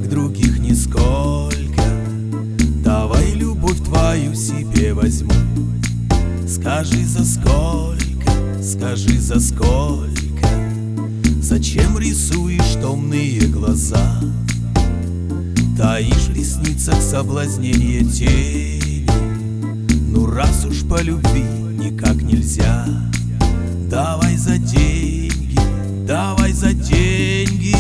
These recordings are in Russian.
как других нисколько. Давай любовь твою себе возьму. Скажи, за сколько, скажи, за сколько. Зачем рисуешь томные глаза? Таишь в ресницах соблазнение тени. Ну раз уж по любви никак нельзя, давай за деньги, давай за деньги.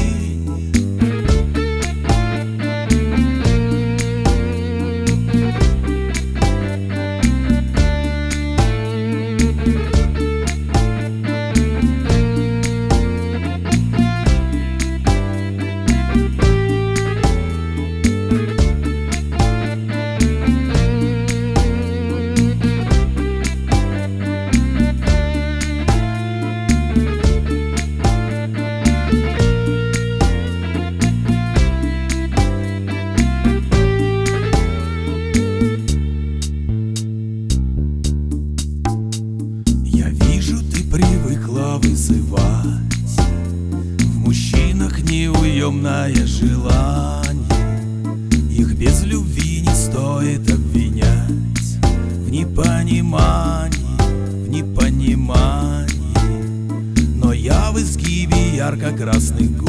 Привыкла вызывать в мужчинах неуемное желание. Их без любви не стоит обвинять в непонимании, в непонимании. Но я в изгибе ярко-красных губ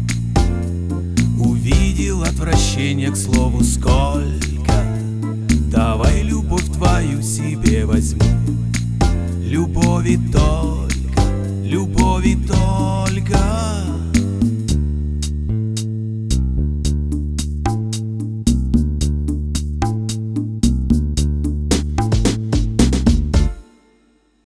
увидел отвращение к слову «сколько». Давай любовь твою себе возьму. Любови только, любови только.